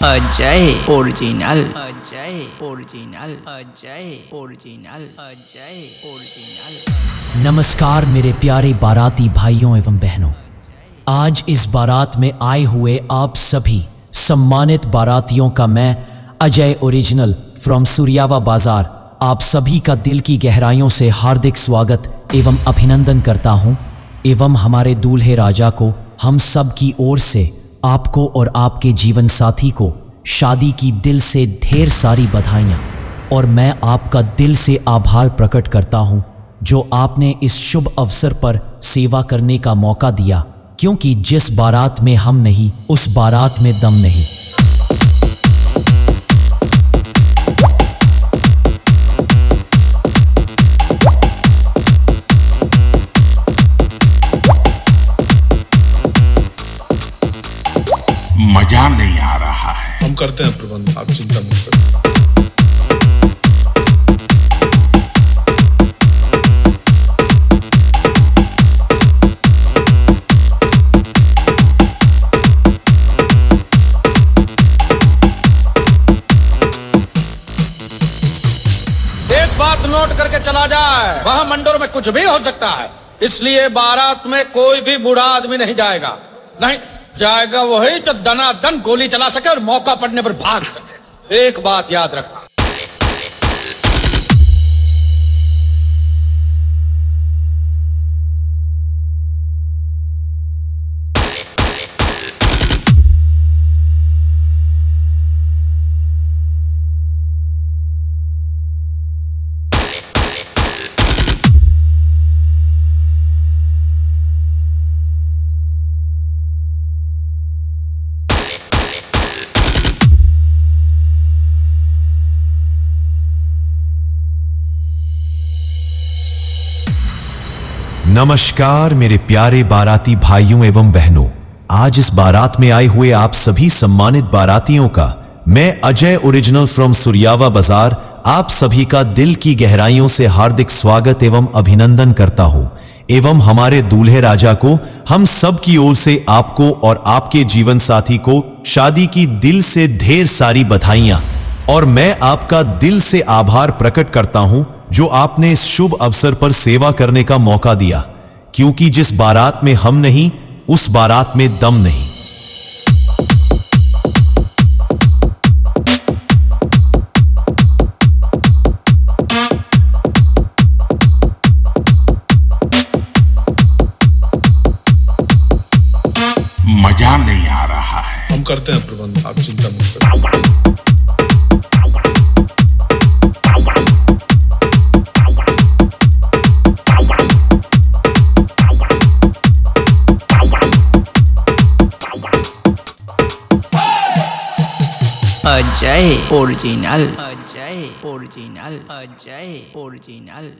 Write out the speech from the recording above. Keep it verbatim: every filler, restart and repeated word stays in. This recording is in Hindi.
Ajay original Ajay original Ajay original Ajay original. नमस्कार मेरे प्यारे बाराती भाइयों एवं बहनों, आज इस बारात में आए हुए आप सभी सम्मानित बारातियों का मैं अजय ओरिजिनल फ्रॉम सूर्यावा बाजार आप सभी का दिल की गहराइयों से हार्दिक स्वागत एवं अभिनंदन करता हूं एवं हमारे दूल्हे राजा को हम सब की ओर से आपको और आपके जीवन साथी को शादी की दिल से ढेर सारी बधाइयाँ। और मैं आपका दिल से आभार प्रकट करता हूँ जो आपने इस शुभ अवसर पर सेवा करने का मौका दिया, क्योंकि जिस बारात में हम नहीं उस बारात में दम नहीं। मजा नहीं आ रहा है। हम करते हैं प्रबंध, आप चिंता मत करें। एक बात नोट करके चला जाए, वहां मंडोर में कुछ भी हो सकता है, इसलिए बारात में कोई भी बूढ़ा आदमी नहीं जाएगा। नहीं जाएगा वही जो दनादन गोली चला सके और मौका पड़ने पर भाग सके। एक बात याद रखना। नमस्कार मेरे प्यारे बाराती भाइयों एवं बहनों, आज इस बारात में आए हुए आप सभी सम्मानित बारातियों का मैं अजय ओरिजिनल फ्रॉम सूर्यावा बाजार आप सभी का दिल की गहराइयों से हार्दिक स्वागत एवं अभिनंदन करता हूं एवं हमारे दूल्हे राजा को हम सब की ओर से आपको और आपके जीवन साथी को शादी की दिल से ढेर सारी बधाइयां। और मैं आपका दिल से आभार प्रकट करता हूं जो आपने इस शुभ अवसर पर सेवा करने का मौका दिया, क्योंकि जिस बारात में हम नहीं उस बारात में दम नहीं। मजा नहीं आ रहा है। हम करते हैं प्रबंध, आप चिंता मत करें। Ajay original Ajay original Ajay original.